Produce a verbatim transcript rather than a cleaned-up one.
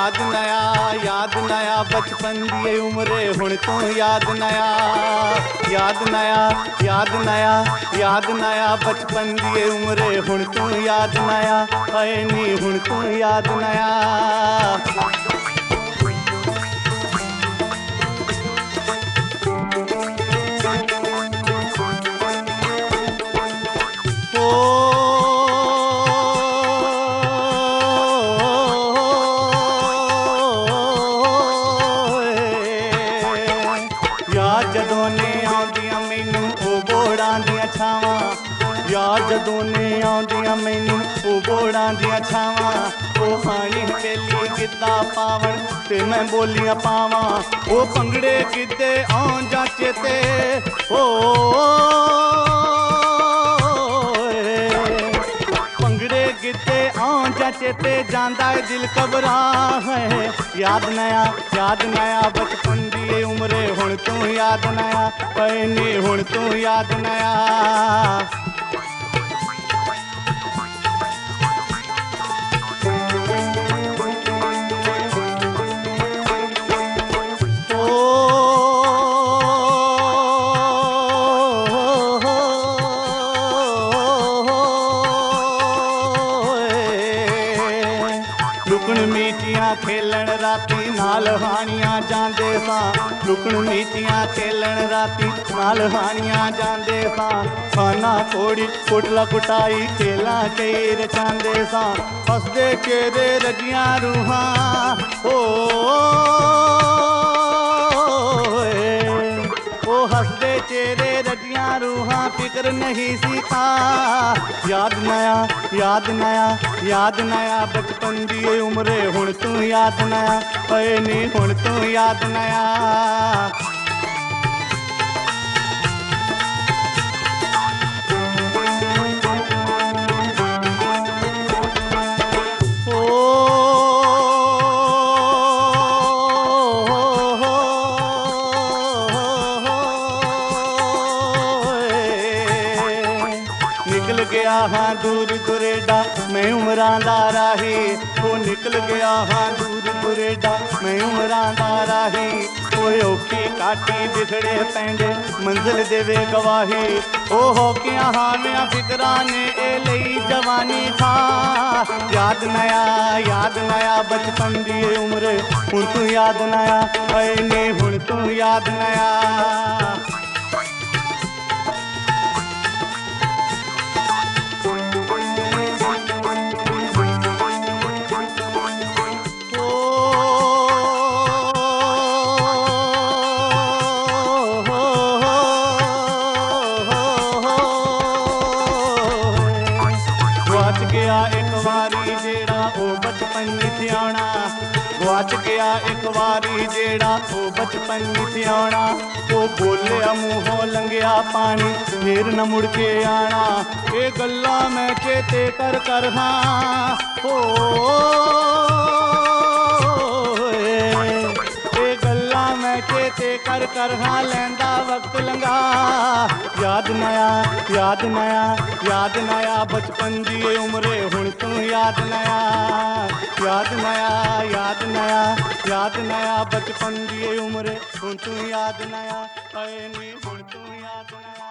याद नया याद नया बचपन दी उम्रे हुण तू याद नया याद नया याद नया याद नया बचपन दी उम्रे हुण तू याद नया है नी हुण तू याद नया जदों ने आउंदियां मैनू ओ बोड़ां दियां छावां यार जदों ने आउंदियां मैनू ओ बोड़ां दियां छावां ओ हानी बेली गिद्दा पावन ते मैं बोलियां पावां ओ भंगड़े गिद्दे आउण जां चेते ओ भंगड़े गिद्दे आउण जां चेते जांदा है दिल घबरा है याद नया याद नया बचपन दी उम्रे हुण तू याद नया पैनी हुण तू याद नया लुकण मीटियां खेलन राती नाल हानियां जांदे सां लुकण मीटियां खेलन राती नाल हानियां जांदे सां खाना कोड़ी कुटला कुटाई खेलां कई रचांदे सां हसदे चेहरे रजियां रूहां ओ ओ हसदे चेहरे रजियां रूहां फिक्र नहीं सी था याद नया याद नया याद नया बचपन दी उम्रे हुण तू याद नया है नी हुण तू याद नया निकल गया हाँ दूर दुरेडा मैं उमरां दा राही वो निकल गया हाँ दूर दुरेडा मैं उमरां दा राही ओए औखी काटी बिखड़े पैंदे मंजिल देवे गवाही ओ होकियां हावियां फिकरां ने ए लई जवानी था याद नया याद नया बचपन दी उम्र हुण तू याद नया ऐ नी हुण तू याद नया गवाच गया एक वारी जेड़ा ओ बचपन विच आना गवाच गया एक वारी जेड़ा ओ बचपन विच आना ओ बोलिया मूहों लंघिया पानी फिर न मुड़ के आना ये गल्लां मैं चेते कर कर हाँ ओ ये गल्लां मैं चेते कर कर हाँ लैंदा वक्त लंघा याद नया याद नया याद नया बचपन दी उम्रे हुण तू याद नया याद नया याद नया याद नया बचपन दी उम्रे हुण तू याद नया है नी हुण तू याद नया।